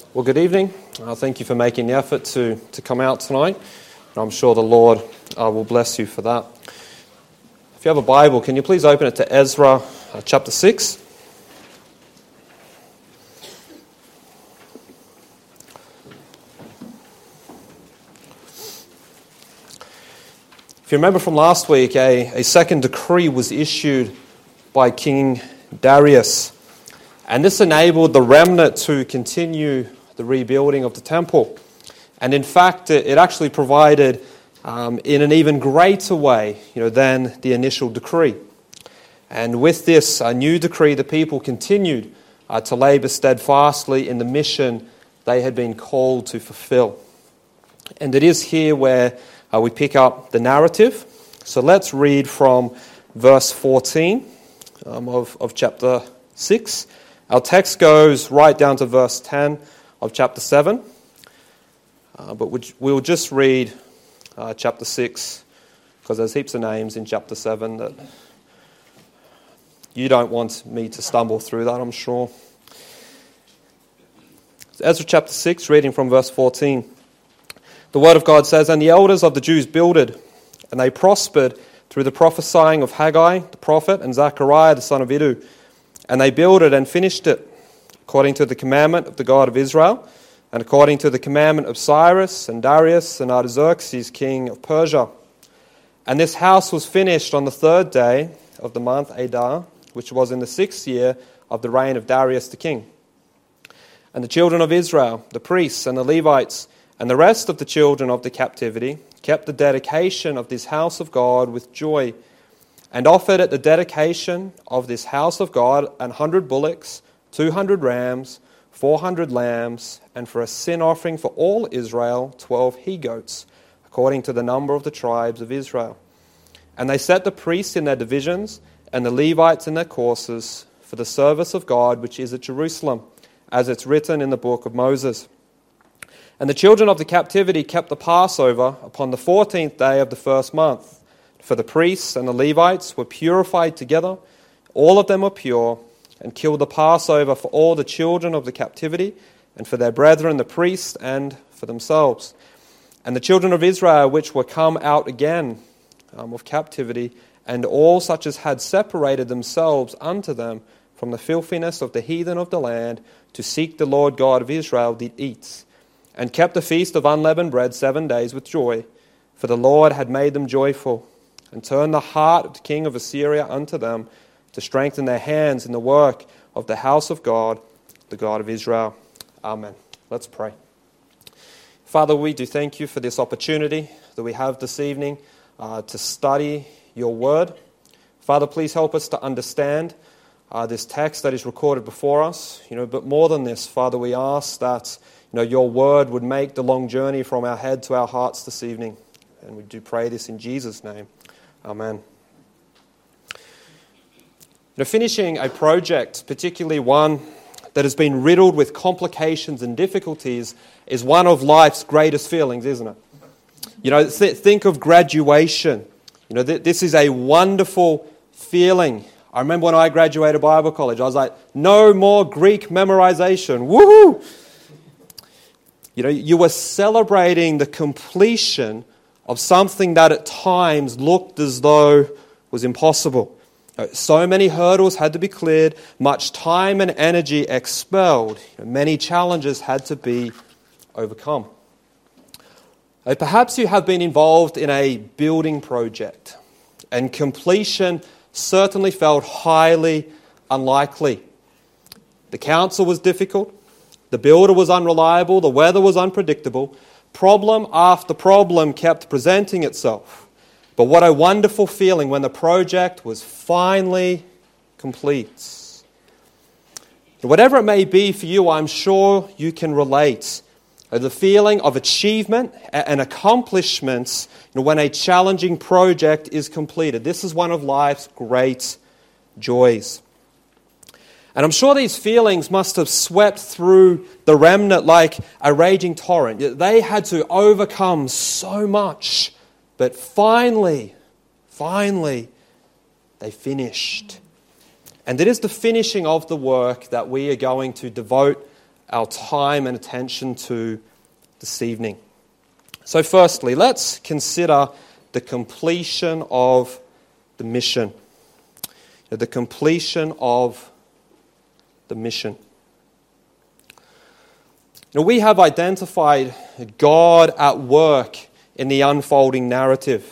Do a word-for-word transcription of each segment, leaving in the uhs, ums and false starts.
Well, good evening. Uh, thank you for making the effort to, to come out tonight. And I'm sure the Lord uh, will bless you for that. If you have a Bible, can you please open it to Ezra uh, chapter six? If you remember from last week, a, a second decree was issued by King Darius. And this enabled the remnant to continue the rebuilding of the temple. And in fact, it, it actually provided um, in an even greater way, you know, than the initial decree. And with this uh, new decree, the people continued uh, to labor steadfastly in the mission they had been called to fulfill. And it is here where uh, we pick up the narrative. So let's read from verse fourteen um, of, of chapter six. Our text goes right down to verse ten of chapter seven, uh, but we'll just read uh, chapter six, because there's heaps of names in chapter seven that you don't want me to stumble through that, I'm sure. Ezra chapter six, reading from verse fourteen. The word of God says, "And the elders of the Jews builded, and they prospered through the prophesying of Haggai the prophet and Zechariah the son of Iddo. And they builded and finished it, according to the commandment of the God of Israel, and according to the commandment of Cyrus and Darius and Artaxerxes, king of Persia. And this house was finished on the third day of the month Adar, which was in the sixth year of the reign of Darius the king. And the children of Israel, the priests and the Levites, and the rest of the children of the captivity, kept the dedication of this house of God with joy, and offered at the dedication of this house of God an hundred bullocks, two hundred rams, four hundred lambs, and for a sin offering for all Israel, twelve he-goats, according to the number of the tribes of Israel. And they set the priests in their divisions, and the Levites in their courses, for the service of God which is at Jerusalem, as it's written in the book of Moses. And the children of the captivity kept the Passover upon the fourteenth day of the first month. For the priests and the Levites were purified together, all of them were pure, and killed the Passover for all the children of the captivity, and for their brethren the priests, and for themselves. And the children of Israel which were come out again um, of captivity, and all such as had separated themselves unto them from the filthiness of the heathen of the land, to seek the Lord God of Israel, did eat, and kept the feast of unleavened bread seven days with joy, for the Lord had made them joyful, and turned the heart of the king of Assyria unto them, to strengthen their hands in the work of the house of God, the God of Israel." Amen. Let's pray. Father, we do thank you for this opportunity that we have this evening uh, to study your word. Father, please help us to understand uh, this text that is recorded before us. You know, but more than this, Father, we ask that you know your word would make the long journey from our head to our hearts this evening. And we do pray this in Jesus' name. Amen. Now, finishing a project, particularly one that has been riddled with complications and difficulties, is one of life's greatest feelings, isn't it? You know, th- think of graduation. You know, th- this is a wonderful feeling. I remember when I graduated Bible college, I was like, no more Greek memorization. Woohoo! You know, you were celebrating the completion of something that at times looked as though was impossible. So many hurdles had to be cleared, much time and energy expelled, many challenges had to be overcome. Perhaps you have been involved in a building project, and completion certainly felt highly unlikely. The council was difficult, the builder was unreliable, the weather was unpredictable. Problem after problem kept presenting itself. But what a wonderful feeling when the project was finally complete. Whatever it may be for you, I'm sure you can relate. The feeling of achievement and accomplishments when a challenging project is completed. This is one of life's great joys. And I'm sure these feelings must have swept through the remnant like a raging torrent. They had to overcome so much, but finally, finally, they finished. And it is the finishing of the work that we are going to devote our time and attention to this evening. So firstly, let's consider the completion of the mission. The completion of the mission. Now, we have identified God at work in the unfolding narrative.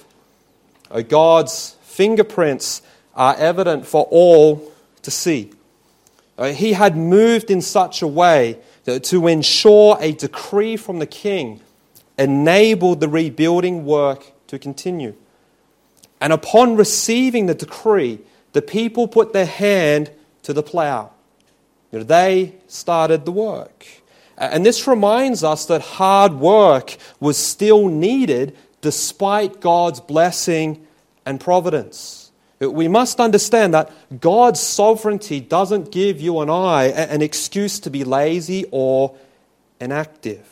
God's fingerprints are evident for all to see. He had moved in such a way that to ensure a decree from the king enabled the rebuilding work to continue. And upon receiving the decree, the people put their hand to the plow. They started the work. And this reminds us that hard work was still needed despite God's blessing and providence. We must understand that God's sovereignty doesn't give you and I an excuse to be lazy or inactive.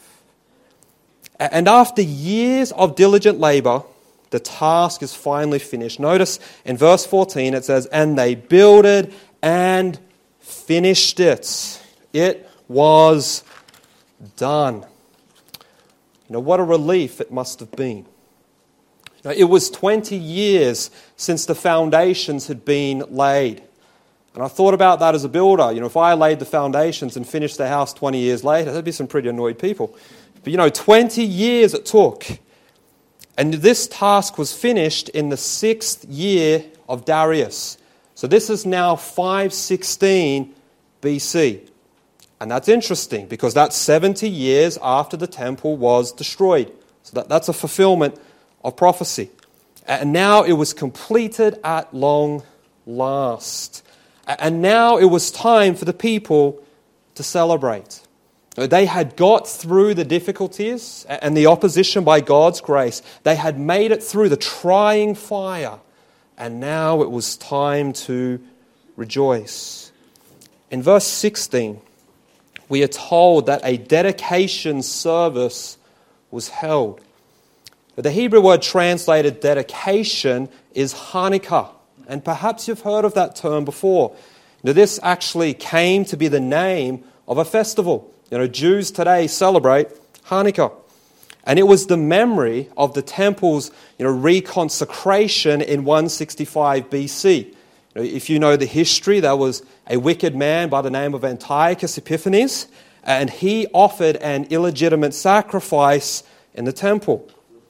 And after years of diligent labor, the task is finally finished. Notice in verse fourteen it says, "And they builded and finished it." It was done. You know, what a relief it must have been. Now, it was twenty years since the foundations had been laid. And I thought about that as a builder. You know, if I laid the foundations and finished the house twenty years later, there'd be some pretty annoyed people. But you know, twenty years it took. And this task was finished in the sixth year of Darius. So this is now five sixteen B C. And that's interesting because that's seventy years after the temple was destroyed. So that, that's a fulfillment of prophecy. And now it was completed at long last. And now it was time for the people to celebrate. They had got through the difficulties and the opposition by God's grace. They had made it through the trying fire. And now it was time to rejoice. In verse sixteen, we are told that a dedication service was held. The Hebrew word translated dedication is Hanukkah. And perhaps you've heard of that term before. Now, this actually came to be the name of a festival. You know, Jews today celebrate Hanukkah. And it was the memory of the temple's, you know, reconsecration in one sixty-five B C. You know, if you know the history, there was a wicked man by the name of Antiochus Epiphanes, and he offered an illegitimate sacrifice in the temple.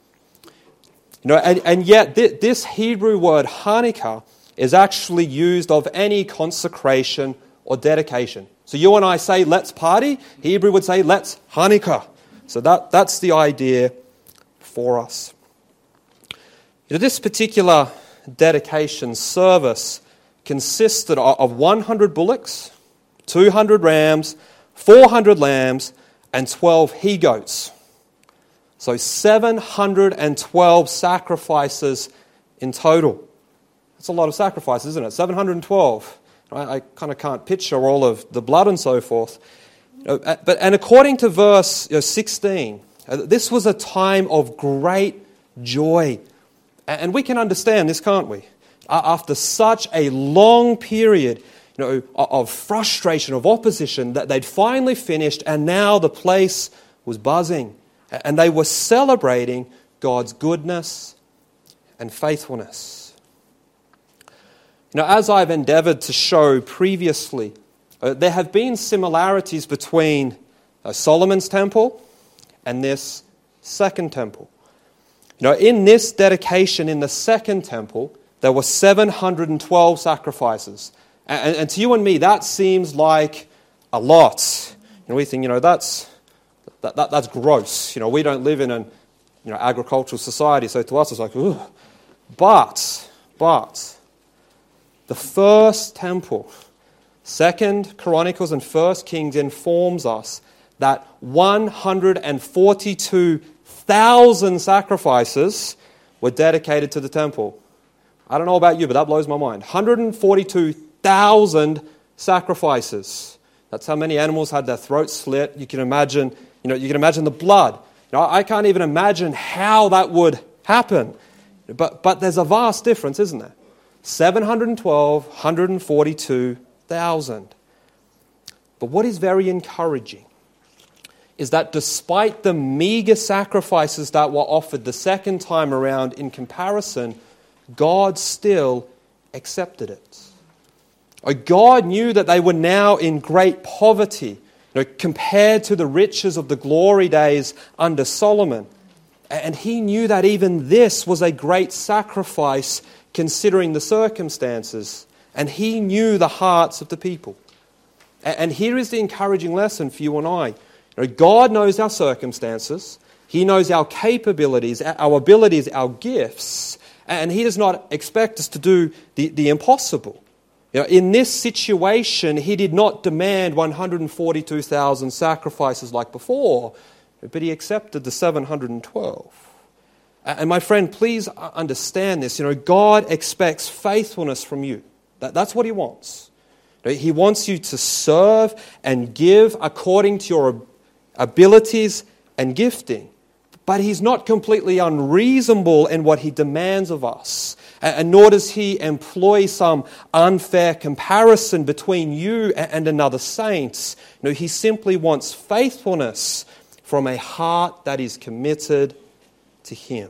You know, and, and yet th- this Hebrew word Hanukkah is actually used of any consecration or dedication. So you and I say, let's party. Hebrew would say, let's Hanukkah. So that, that's the idea for us. You know, this particular dedication service consisted of one hundred bullocks, two hundred rams, four hundred lambs, and twelve he-goats. So seven hundred twelve sacrifices in total. That's a lot of sacrifices, isn't it? seven hundred twelve. I, I kind of can't picture all of the blood and so forth. But and according to verse you know, sixteen, this was a time of great joy. And we can understand this, can't we? After such a long period, you know, of frustration, of opposition, that they'd finally finished, and now the place was buzzing. And they were celebrating God's goodness and faithfulness. You know, as I've endeavored to show previously, uh, there have been similarities between uh, Solomon's temple and this second temple. You know, in this dedication in the second temple, there were seven hundred twelve sacrifices. And, and to you and me, that seems like a lot. You know, we think, you know, that's that, that that's gross. You know, we don't live in an you know agricultural society, so to us it's like, ugh. But, but, the first temple, Second Chronicles and First Kings informs us that one hundred forty-two thousand sacrifices were dedicated to the temple. I don't know about you, but that blows my mind. one hundred forty-two thousand sacrifices. That's how many animals had their throats slit. You can imagine, you know, you can imagine the blood. You know, I can't even imagine how that would happen. But but there's a vast difference, isn't there? seven hundred twelve, one hundred forty-two thousand. But what is very encouraging is that despite the meager sacrifices that were offered the second time around in comparison, God still accepted it. God knew that they were now in great poverty, you know, compared to the riches of the glory days under Solomon. And he knew that even this was a great sacrifice considering the circumstances. And he knew the hearts of the people. And here is the encouraging lesson for you and I. You know, God knows our circumstances. He knows our capabilities, our abilities, our gifts. And He does not expect us to do the, the impossible. You know, in this situation, He did not demand one hundred forty-two thousand sacrifices like before, but He accepted the seven hundred twelve. And my friend, please understand this. You know, God expects faithfulness from you. That, that's what He wants. He wants you to serve and give according to your abilities and gifting. But He's not completely unreasonable in what He demands of us. And nor does He employ some unfair comparison between you and another saint. No, He simply wants faithfulness from a heart that is committed to Him.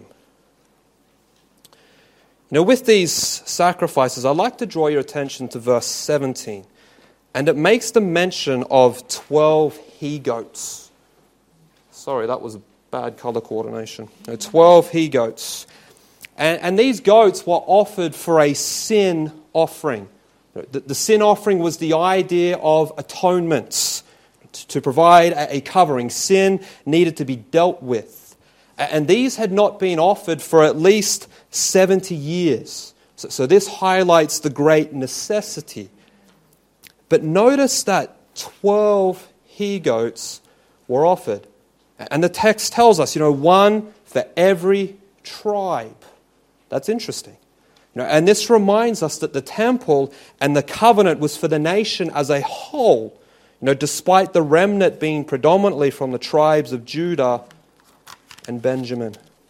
Now, with these sacrifices, I'd like to draw your attention to verse seventeen. And it makes the mention of twelve he-goats. Sorry, that was bad colour coordination. No, twelve he-goats. And, and these goats were offered for a sin offering. The, the sin offering was the idea of atonement, to provide a, a covering. Sin needed to be dealt with. And these had not been offered for at least seventy years. So, so this highlights the great necessity. But notice that twelve he-goats were offered. And the text tells us, you know, one for every tribe. That's interesting. You know, and this reminds us that the temple and the covenant was for the nation as a whole. You know, despite the remnant being predominantly from the tribes of Judah and Benjamin.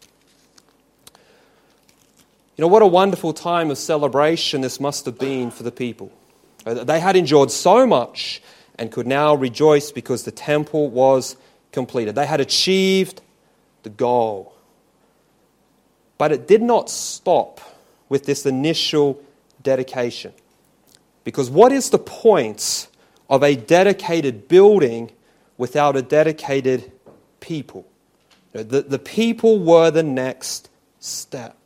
You know, what a wonderful time of celebration this must have been for the people. They had endured so much and could now rejoice because the temple was completed. They had achieved the goal. But it did not stop with this initial dedication. Because what is the point of a dedicated building without a dedicated people? The, the people were the next step.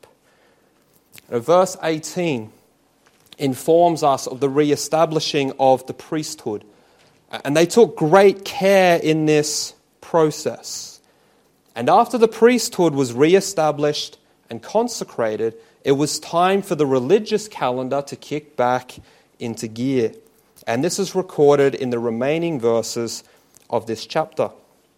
Verse eighteen informs us of the re-establishing of the priesthood. And they took great care in this process. And after the priesthood was re-established and consecrated, it was time for the religious calendar to kick back into gear. And this is recorded in the remaining verses of this chapter.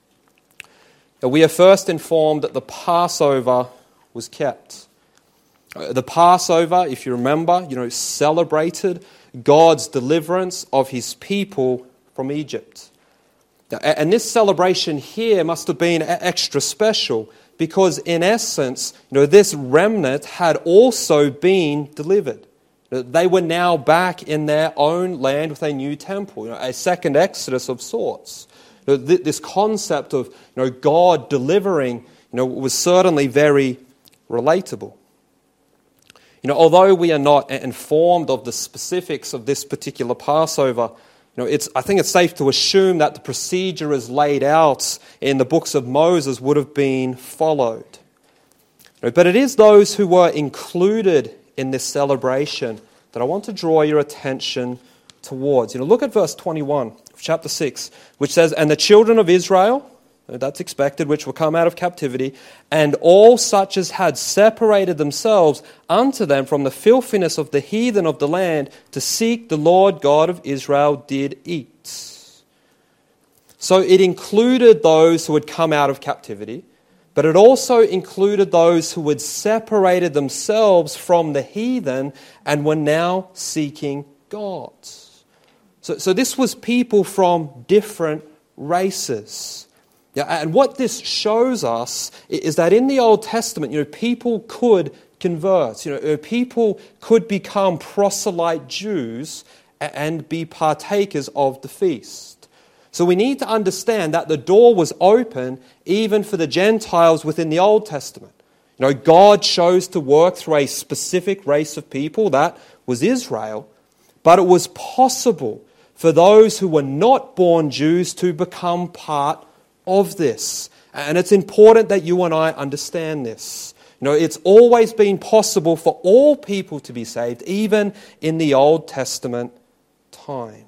Now, we are first informed that the Passover was kept. The Passover, if you remember, you know, celebrated God's deliverance of His people from Egypt. And this celebration here must have been extra special because, in essence, you know, this remnant had also been delivered. They were now back in their own land with a new temple, you know, a second Exodus of sorts. You know, this concept of, you know, God delivering, you know, was certainly very relatable. You know, although we are not informed of the specifics of this particular Passover, you know, it's, I think it's safe to assume that the procedure as laid out in the books of Moses would have been followed. You know, but it is those who were included in this celebration that I want to draw your attention towards. You know, look at verse twenty-one of chapter six, which says, "And the children of Israel," that's expected, "which will come out of captivity, and all such as had separated themselves unto them from the filthiness of the heathen of the land to seek the Lord God of Israel did eat." So it included those who had come out of captivity, but it also included those who had separated themselves from the heathen and were now seeking God. So, so this was people from different races. Yeah, and what this shows us is that in the Old Testament, you know, people could convert. You know, people could become proselyte Jews and be partakers of the feast. So we need to understand that the door was open even for the Gentiles within the Old Testament. You know, God chose to work through a specific race of people, that was Israel, but it was possible for those who were not born Jews to become part of this. And it's important that you and I understand this. You know, it's always been possible for all people to be saved, even in the Old Testament times.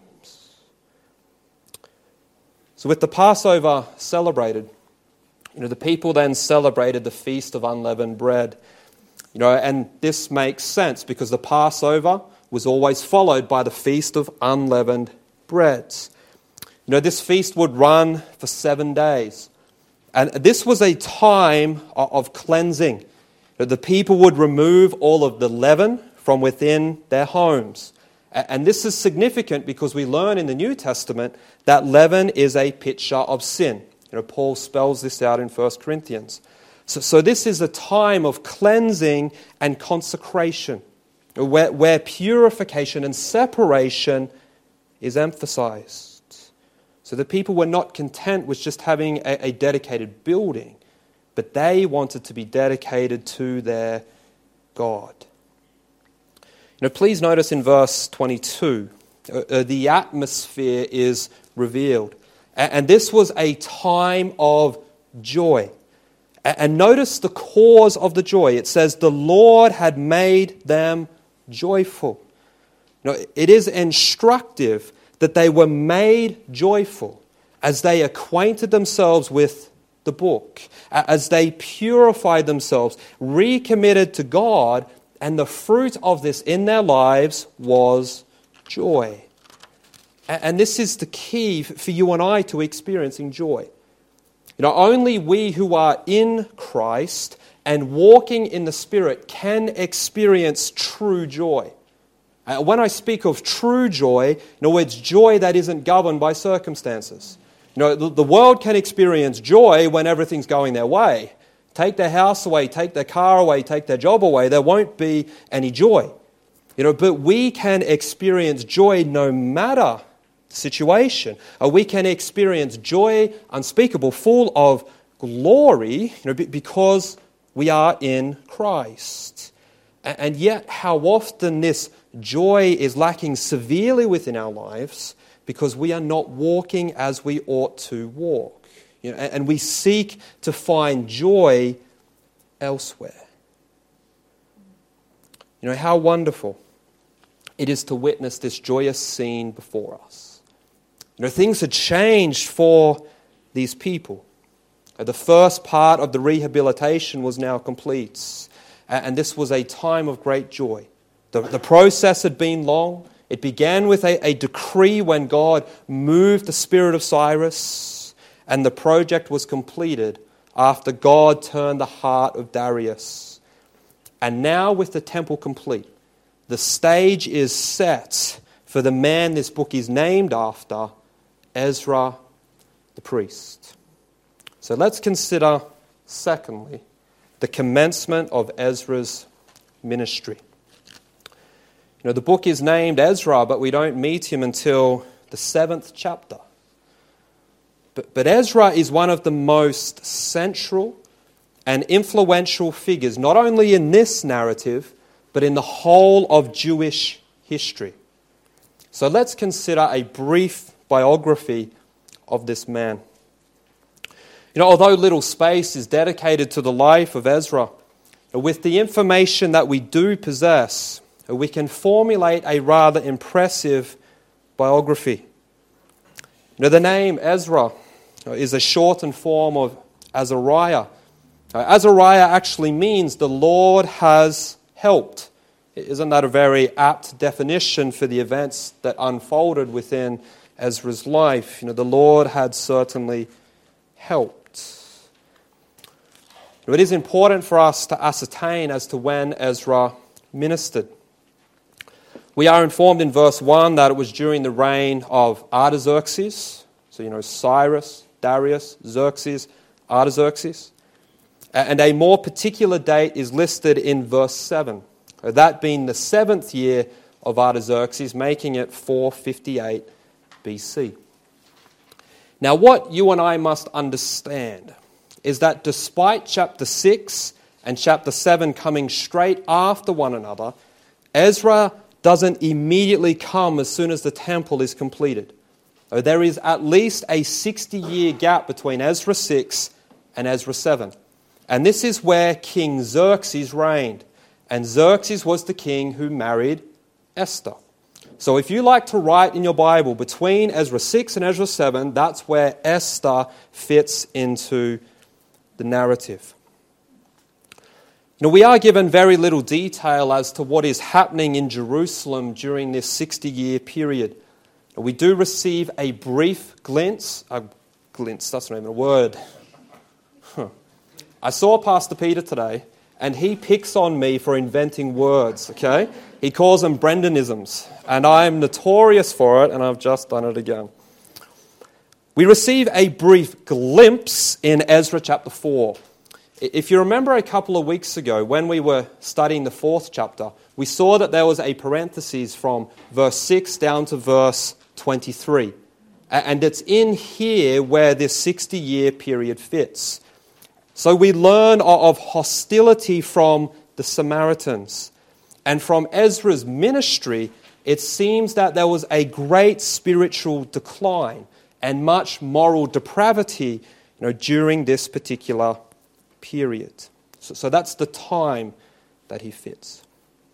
So with the Passover celebrated, you know, the people then celebrated the Feast of Unleavened Bread. You know, and this makes sense because the Passover was always followed by the Feast of Unleavened Breads. You know, this feast would run for seven days. And this was a time of cleansing. The people would remove all of the leaven from within their homes. And this is significant because we learn in the New Testament that leaven is a picture of sin. You know, Paul spells this out in First Corinthians. So, so this is a time of cleansing and consecration, where, where purification and separation is emphasized. So the people were not content with just having a, a dedicated building, but they wanted to be dedicated to their God. You know, please notice in verse twenty-two, uh, the atmosphere is revealed. And this was a time of joy. And notice the cause of the joy. It says, the Lord had made them joyful. Now, it is instructive that they were made joyful as they acquainted themselves with the book, as they purified themselves, recommitted to God, and the fruit of this in their lives was joy. And this is the key for you and I to experiencing joy. You know, only we who are in Christ and walking in the Spirit can experience true joy. Uh, when I speak of true joy, in other words, joy that isn't governed by circumstances. You know, the, the world can experience joy when everything's going their way. Take their house away, take their car away, take their job away, there won't be any joy. You know, but we can experience joy no matter the situation. Uh, we can experience joy unspeakable, full of glory, you know, because we are in Christ. And, and yet, how often this joy is lacking severely within our lives because we are not walking as we ought to walk. You know, and we seek to find joy elsewhere. You know, how wonderful it is to witness this joyous scene before us. You know, things had changed for these people. The first part of the rehabilitation was now complete, and this was a time of great joy. The, the process had been long. It began with a, a decree when God moved the spirit of Cyrus, and the project was completed after God turned the heart of Darius. And now with the temple complete, the stage is set for the man this book is named after, Ezra the priest. So let's consider, secondly, the commencement of Ezra's ministry. You know, the book is named Ezra, but we don't meet him until the seventh chapter. But, but Ezra is one of the most central and influential figures, not only in this narrative, but in the whole of Jewish history. So let's consider a brief biography of this man. You know, although little space is dedicated to the life of Ezra, with the information that we do possess, we can formulate a rather impressive biography. You know, the name Ezra is a shortened form of Azariah. Azariah actually means the Lord has helped. Isn't that a very apt definition for the events that unfolded within Ezra's life? You know, the Lord had certainly helped. It is important for us to ascertain as to when Ezra ministered. We are informed in verse one that it was during the reign of Artaxerxes. So, you know, Cyrus, Darius, Xerxes, Artaxerxes. And a more particular date is listed in verse seven. That being the seventh year of Artaxerxes, making it four fifty-eight B C. Now, what you and I must understand is that despite chapter six and chapter seven coming straight after one another, Ezra doesn't immediately come as soon as the temple is completed. So there is at least a sixty-year gap between Ezra six and Ezra seven. And this is where King Xerxes reigned. And Xerxes was the king who married Esther. So if you like to write in your Bible between Ezra six and Ezra seven, that's where Esther fits into the narrative. You know, we are given very little detail as to what is happening in Jerusalem during this sixty-year period. We do receive a brief glimpse. A glimpse, that's not even a word. Huh. I saw Pastor Peter today, and he picks on me for inventing words, okay? He calls them Brendanisms, and I'm notorious for it, and I've just done it again. We receive a brief glimpse in Ezra chapter four. If you remember a couple of weeks ago when we were studying the fourth chapter, we saw that there was a parenthesis from verse six down to verse twenty-three. And it's in here where this sixty-year period fits. So we learn of hostility from the Samaritans. And from Ezra's ministry, it seems that there was a great spiritual decline and much moral depravity, you know, during this particular period. So, so that's the time that he fits.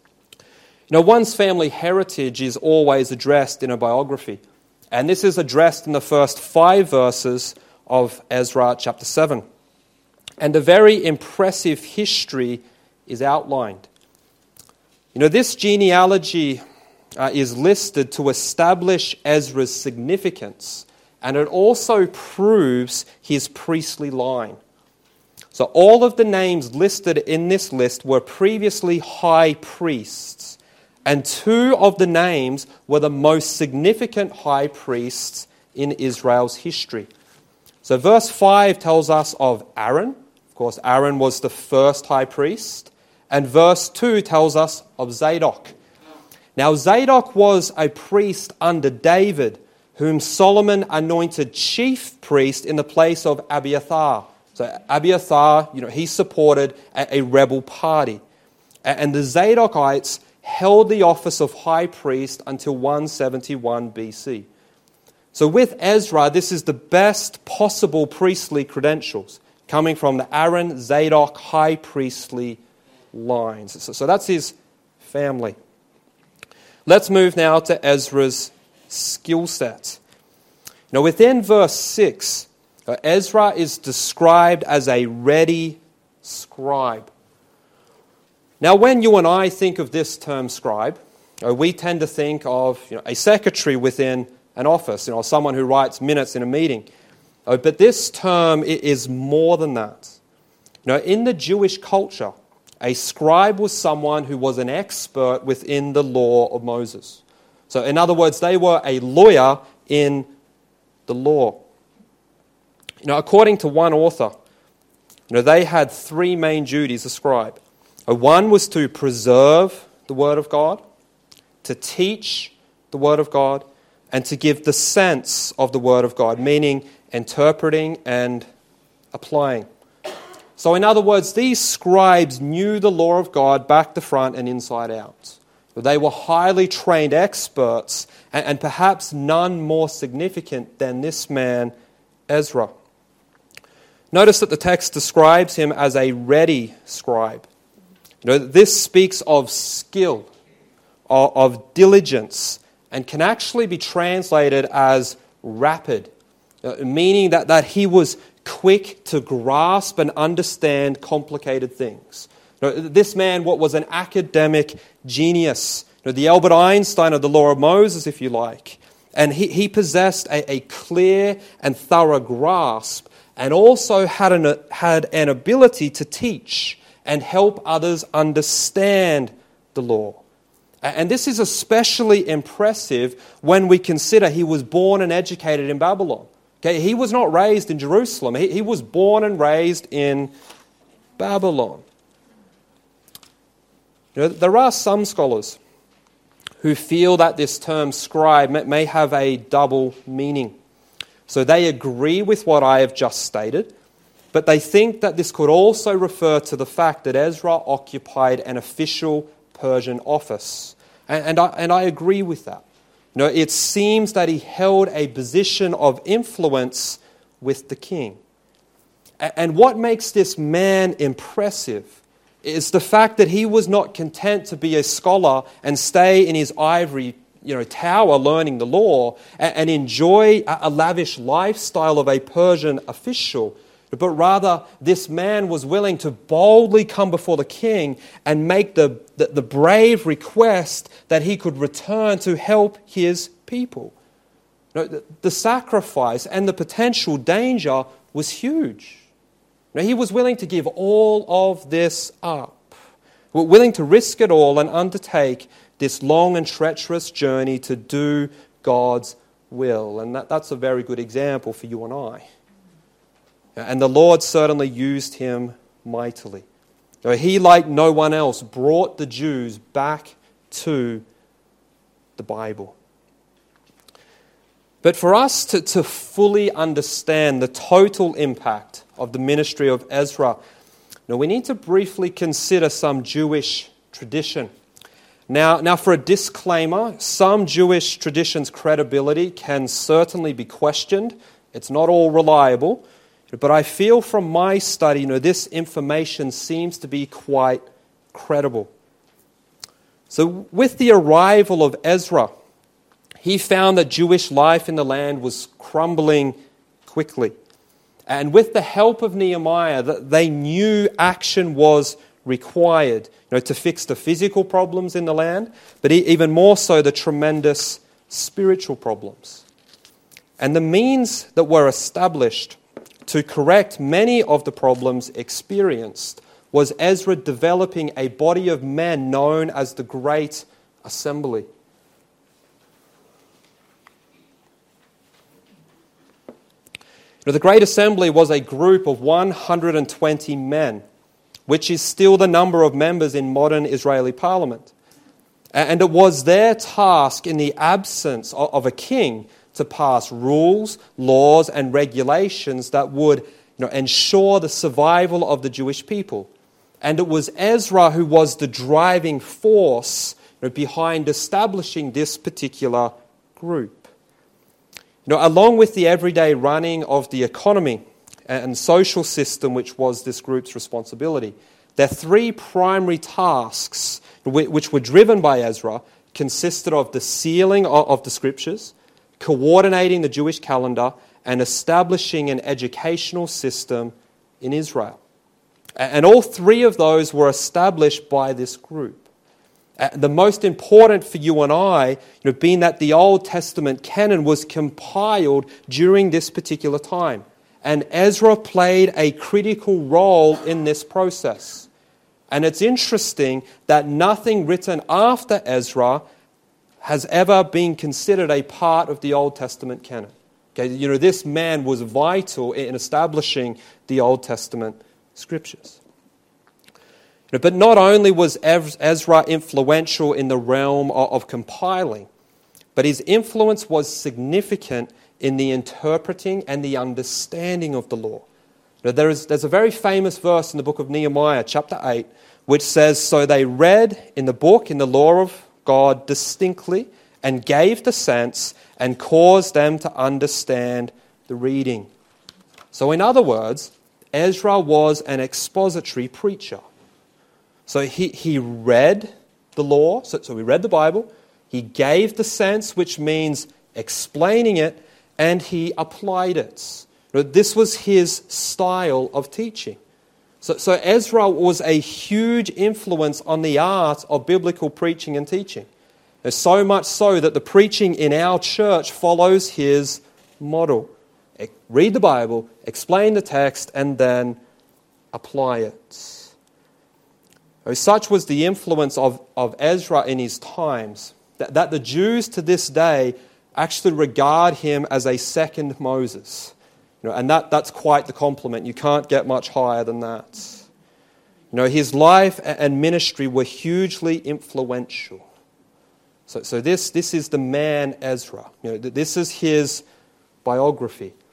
You know, one's family heritage is always addressed in a biography. And this is addressed in the first five verses of Ezra chapter seven. And a very impressive history is outlined. You know, this genealogy uh, is listed to establish Ezra's significance, and it also proves his priestly line. So all of the names listed in this list were previously high priests, and two of the names were the most significant high priests in Israel's history. So verse five tells us of Aaron. Of course, Aaron was the first high priest. And verse two tells us of Zadok. Now, Zadok was a priest under David, whom Solomon anointed chief priest in the place of Abiathar. So Abiathar, you know, he supported a, a rebel party. And the Zadokites held the office of high priest until one seventy-one B C. So with Ezra, this is the best possible priestly credentials, coming from the Aaron, Zadok, high priestly lines. So, so that's his family. Let's move now to Ezra's skill set. Now within verse six, Ezra is described as a ready scribe. Now when you and I think of this term scribe, we tend to think of, you know, a secretary within an office, you know, someone who writes minutes in a meeting. But this term is more than that. You know, in the Jewish culture, a scribe was someone who was an expert within the law of Moses. So in other words, they were a lawyer in the law. You know, according to one author, you know, they had three main duties, a scribe. One was to preserve the Word of God, to teach the Word of God, and to give the sense of the Word of God, meaning interpreting and applying. So in other words, these scribes knew the law of God back to front and inside out. They were highly trained experts, and, and perhaps none more significant than this man, Ezra. Notice that the text describes him as a ready scribe. You know, this speaks of skill, of, of diligence, and can actually be translated as rapid, uh, meaning that, that he was quick to grasp and understand complicated things. You know, this man, what was an academic genius, you know, the Albert Einstein of the law of Moses, if you like, and he, he possessed a, a clear and thorough grasp, and also had an, had an ability to teach and help others understand the law. And this is especially impressive when we consider he was born and educated in Babylon. Okay, he was not raised in Jerusalem. He, he was born and raised in Babylon. You know, there are some scholars who feel that this term scribe may have a double meaning. So they agree with what I have just stated, but they think that this could also refer to the fact that Ezra occupied an official Persian office. And, and, I, and I agree with that. You know, it seems that he held a position of influence with the king. And what makes this man impressive is the fact that he was not content to be a scholar and stay in his ivory you know, tower learning the law and, and enjoy a, a lavish lifestyle of a Persian official, but rather this man was willing to boldly come before the king and make the, the, the brave request that he could return to help his people. You know, the, the sacrifice and the potential danger was huge. You know, he was willing to give all of this up, willing to risk it all and undertake this long and treacherous journey to do God's will. And that, that's a very good example for you and I. And the Lord certainly used him mightily. You know, he, like no one else, brought the Jews back to the Bible. But for us to, to fully understand the total impact of the ministry of Ezra, you know, we need to briefly consider some Jewish tradition. Now, now, for a disclaimer, some Jewish tradition's credibility can certainly be questioned. It's not all reliable. But I feel from my study, you know, this information seems to be quite credible. So with the arrival of Ezra, he found that Jewish life in the land was crumbling quickly. And with the help of Nehemiah, they knew action was required, you know, to fix the physical problems in the land, but even more so the tremendous spiritual problems. And the means that were established to correct many of the problems experienced was Ezra developing a body of men known as the Great Assembly. Now, the Great Assembly was a group of one hundred twenty men, which is still the number of members in modern Israeli parliament. And it was their task in the absence of a king to pass rules, laws, and regulations that would, you know, ensure the survival of the Jewish people. And it was Ezra who was the driving force, you know, behind establishing this particular group. You know, along with the everyday running of the economy and social system, which was this group's responsibility, their three primary tasks, which were driven by Ezra, consisted of the sealing of the scriptures, coordinating the Jewish calendar, and establishing an educational system in Israel. And all three of those were established by this group. The most important for you and I, you know, being that the Old Testament canon was compiled during this particular time. And Ezra played a critical role in this process. And it's interesting that nothing written after Ezra has ever been considered a part of the Old Testament canon. Okay, you know, this man was vital in establishing the Old Testament scriptures. You know, but not only was Ezra influential in the realm of, of compiling, but his influence was significant in the interpreting and the understanding of the law. You know, there is, there's a very famous verse in the book of Nehemiah, chapter eight, which says, "So they read in the book, in the law of God distinctly, and gave the sense and caused them to understand the reading." So in other words, Ezra was an expository preacher. So he, he read the law, so, so he read the Bible, he gave the sense, which means explaining it, and he applied it. This was his style of teaching. So, so Ezra was a huge influence on the art of biblical preaching and teaching. There's so much so that the preaching in our church follows his model. Read the Bible, explain the text, and then apply it. Such was the influence of, of Ezra in his times, that, that the Jews to this day actually regard him as a second Moses. You know, and that, that's quite the compliment. You can't get much higher than that. You know, his life and ministry were hugely influential. So, so this, this is the man Ezra. You know, this is his biography.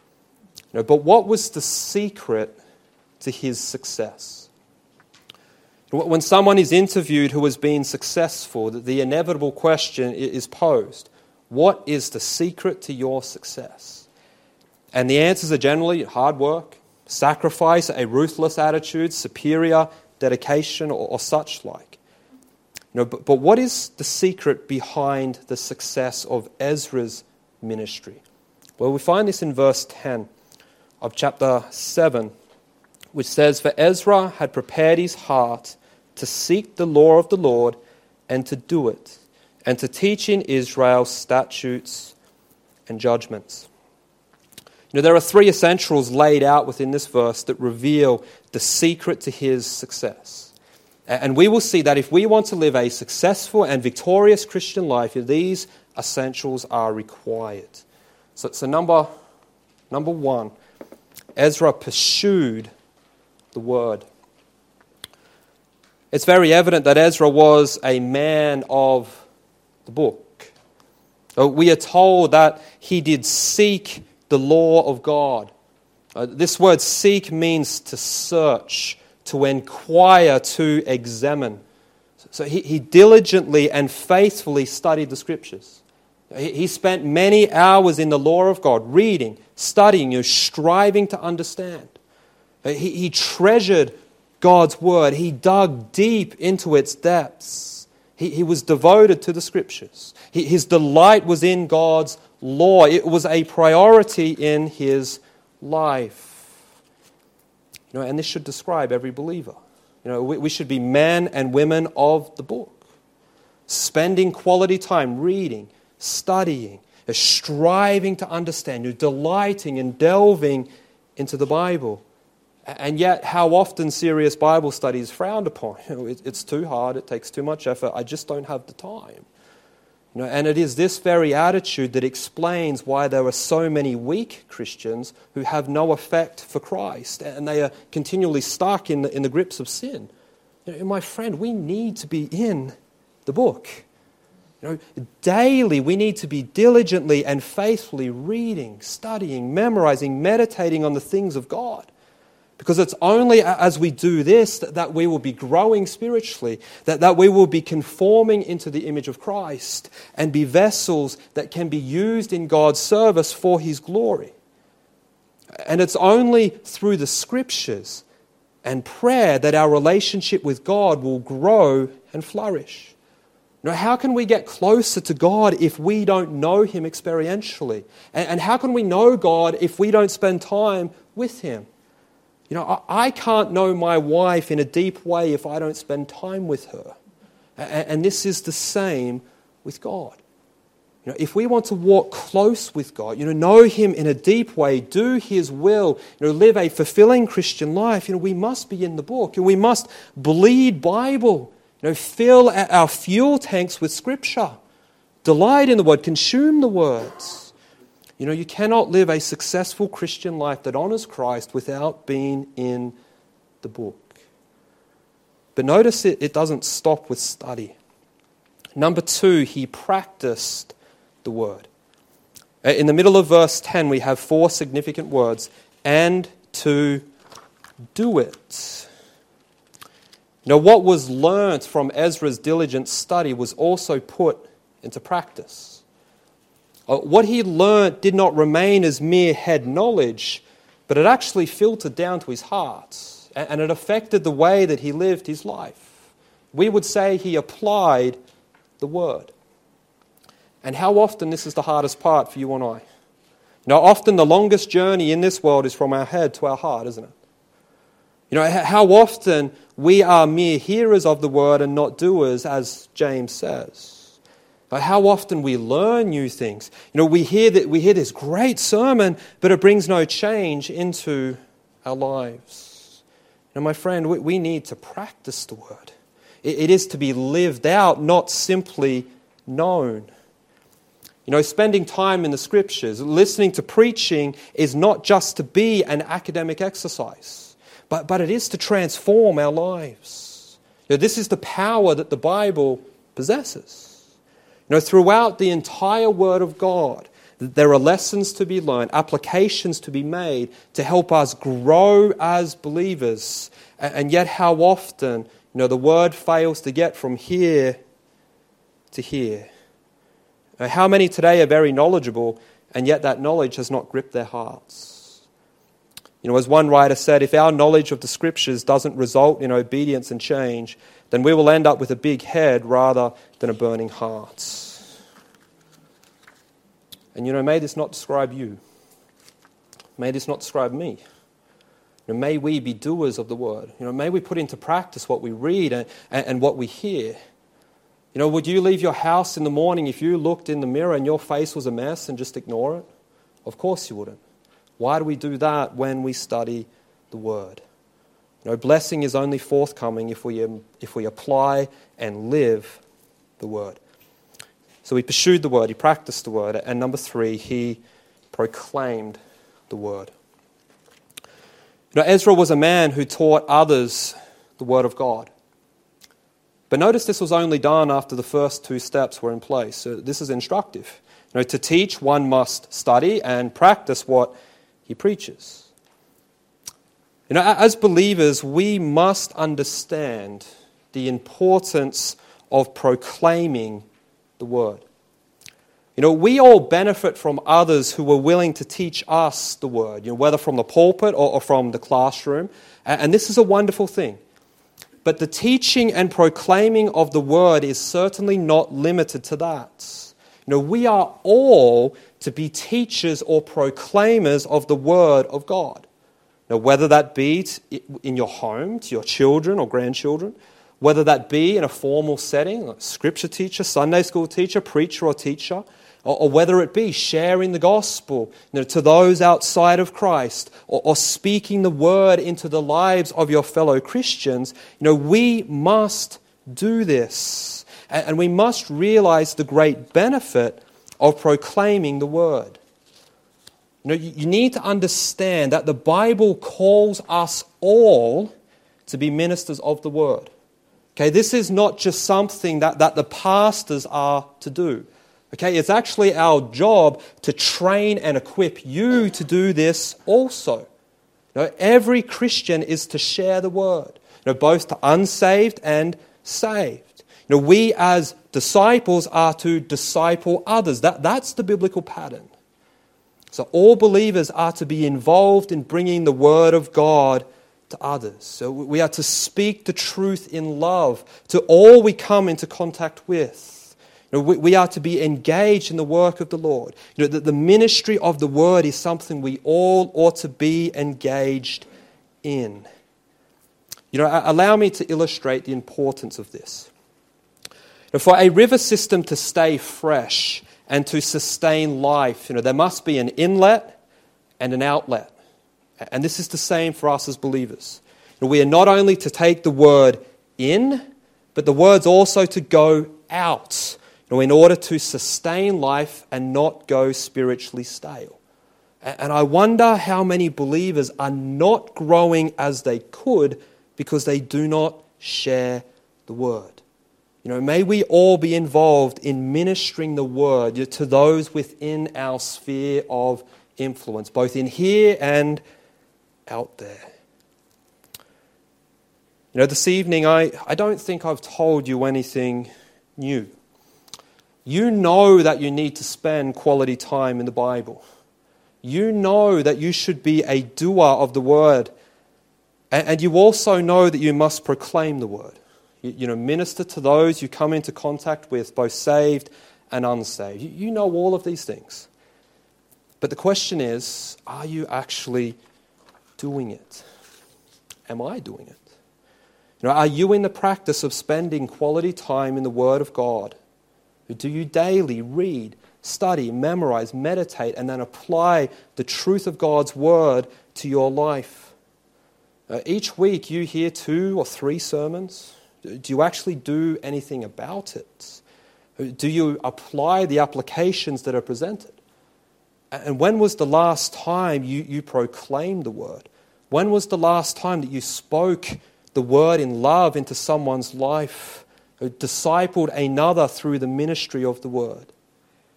You know, but what was the secret to his success? When someone is interviewed who has been successful, the inevitable question is posed: what is the secret to your success? And the answers are generally hard work, sacrifice, a ruthless attitude, superior dedication, or, or such like. You know, but, but what is the secret behind the success of Ezra's ministry? Well, we find this in verse ten of chapter seven, which says, "For Ezra had prepared his heart to seek the law of the Lord and to do it, and to teach in Israel statutes and judgments." You know, there are three essentials laid out within this verse that reveal the secret to his success. And we will see that if we want to live a successful and victorious Christian life, these essentials are required. So, so number, number one, Ezra pursued the word. It's very evident that Ezra was a man of the book. We are told that he did seek the law of God. Uh, this word seek means to search, to inquire, to examine. So he, he diligently and faithfully studied the scriptures. He, he spent many hours in the law of God, reading, studying, you know, striving to understand. He, he treasured God's word. He dug deep into its depths. He, he was devoted to the scriptures. He, his delight was in God's law. It was a priority in his life. You know, and this should describe every believer. You know, we, we should be men and women of the book, spending quality time reading, studying, striving to understand, you know, delighting and delving into the Bible. And yet, how often serious Bible study is frowned upon. You know, it, it's too hard, it takes too much effort, I just don't have the time. You know, and it is this very attitude that explains why there are so many weak Christians who have no effect for Christ, and they are continually stuck in the, in the grips of sin. You know, my friend, we need to be in the book. You know, daily we need to be diligently and faithfully reading, studying, memorizing, meditating on the things of God. Because it's only as we do this that, that we will be growing spiritually, that, that we will be conforming into the image of Christ and be vessels that can be used in God's service for His glory. And it's only through the Scriptures and prayer that our relationship with God will grow and flourish. You know, how can we get closer to God if we don't know Him experientially? And, and how can we know God if we don't spend time with Him? You know, I can't know my wife in a deep way if I don't spend time with her. And this is the same with God. You know, if we want to walk close with God, you know, know Him in a deep way, do His will, you know, live a fulfilling Christian life, you know, we must be in the book, and we must bleed Bible, you know, fill our fuel tanks with Scripture, delight in the Word, consume the words. You know, you cannot live a successful Christian life that honors Christ without being in the book. But notice it, it doesn't stop with study. Number two, he practiced the word. In the middle of verse ten, we have four significant words: and to do it. You know, what was learnt from Ezra's diligent study was also put into practice. What he learnt did not remain as mere head knowledge, but it actually filtered down to his heart, and it affected the way that he lived his life. We would say he applied the word. And how often this is the hardest part for you and I. You know, often the longest journey in this world is from our head to our heart, isn't it? You know, how often we are mere hearers of the word and not doers, as James says. But how often we learn new things. You know, we hear that we hear this great sermon, but it brings no change into our lives. You know, my friend, we, we need to practice the word. It, it is to be lived out, not simply known. You know, spending time in the Scriptures, listening to preaching is not just to be an academic exercise, but, but it is to transform our lives. You know, this is the power that the Bible possesses. You know, throughout the entire Word of God, There are lessons to be learned, applications to be made to help us grow as believers. And yet how often, you know, the word fails to get from here to here. How many today are very knowledgeable, and yet that knowledge has not gripped their hearts? You know, as one writer said, if our knowledge of the Scriptures doesn't result in obedience and change, then we will end up with a big head rather than a burning heart. And you know, may this not describe you. May this not describe me. You know, may we be doers of the word. You know, may we put into practice what we read and, and, and what we hear. You know, would you leave your house in the morning if you looked in the mirror and your face was a mess and just ignore it? Of course you wouldn't. Why do we do that when we study the word? You know, blessing is only forthcoming if we if we apply and live the word. So he pursued the word, he practiced the word, and number three, he proclaimed the word. You know, Ezra was a man who taught others the word of God. But notice this was only done after the first two steps were in place. So this is instructive. You know, to teach, one must study and practice what he preaches. You know, as believers, we must understand the importance of proclaiming the word. You know, we all benefit from others who are willing to teach us the word, you know, whether from the pulpit or, or from the classroom. And, and this is a wonderful thing. But the teaching and proclaiming of the word is certainly not limited to that. You know, we are all to be teachers or proclaimers of the word of God. Now, whether that be in your home, to your children or grandchildren, whether that be in a formal setting, like scripture teacher, Sunday school teacher, preacher or teacher, or, or whether it be sharing the gospel, you know, to those outside of Christ, or, or speaking the word into the lives of your fellow Christians, you know, we must do this. And, and we must realize the great benefit of proclaiming the word. You know, you, you need to understand that the Bible calls us all to be ministers of the word. Okay, this is not just something that, that the pastors are to do. Okay, it's actually our job to train and equip you to do this also. You know, every Christian is to share the word, you know, both to unsaved and saved. You know, we as disciples are to disciple others. That, that's the biblical pattern. So all believers are to be involved in bringing the word of God to others. So we are to speak the truth in love to all we come into contact with. You know, we, we are to be engaged in the work of the Lord. You know, the, the ministry of the word is something we all ought to be engaged in. You know, allow me to illustrate the importance of this. Now, for a river system to stay fresh and to sustain life, you know, there must be an inlet and an outlet. And this is the same for us as believers. We are not only to take the word in, but the word's also to go out, you know, in order to sustain life and not go spiritually stale. And I wonder how many believers are not growing as they could because they do not share the word. You know, may we all be involved in ministering the word to those within our sphere of influence, both in here and out there. You know, this evening, I, I don't think I've told you anything new. You know that you need to spend quality time in the Bible. You know that you should be a doer of the word. And, and you also know that you must proclaim the word. You, you know, minister to those you come into contact with, both saved and unsaved. You, you know all of these things. But the question is, are you actually doing it? Am I doing it? You know, are you in the practice of spending quality time in the Word of God? Do you daily read, study, memorize, meditate, and then apply the truth of God's Word to your life? Uh, each week you hear two or three sermons. Do you actually do anything about it? Do you apply the applications that are presented? And when was the last time you, you proclaimed the word? When was the last time that you spoke the word in love into someone's life, or discipled another through the ministry of the word?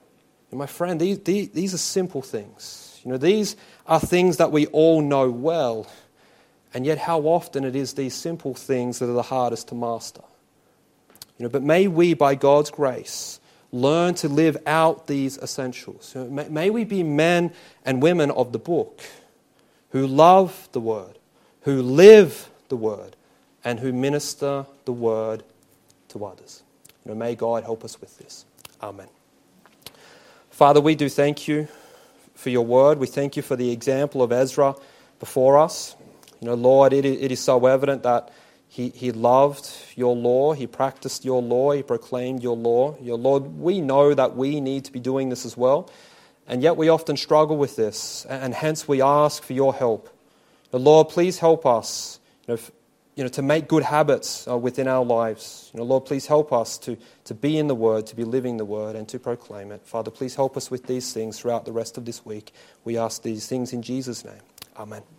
And my friend, these, these, these are simple things. You know, these are things that we all know well. And yet how often it is these simple things that are the hardest to master. You know, but may we, by God's grace, learn to live out these essentials. You know, may, may we be men and women of the book who love the Word, who live the Word, and who minister the Word to others. You know, may God help us with this. Amen. Father, we do thank you for your Word. We thank you for the example of Ezra before us. You know, Lord, it, it is so evident that he, he loved your law, he practiced your law, he proclaimed your law. Your Lord, we know that we need to be doing this as well, and yet we often struggle with this, and hence we ask for your help. The Lord, please help us, you know, you know, to make good habits uh, within our lives. You know, Lord, please help us to, to be in the Word, to be living the Word, and to proclaim it. Father, please help us with these things throughout the rest of this week. We ask these things in Jesus' name. Amen.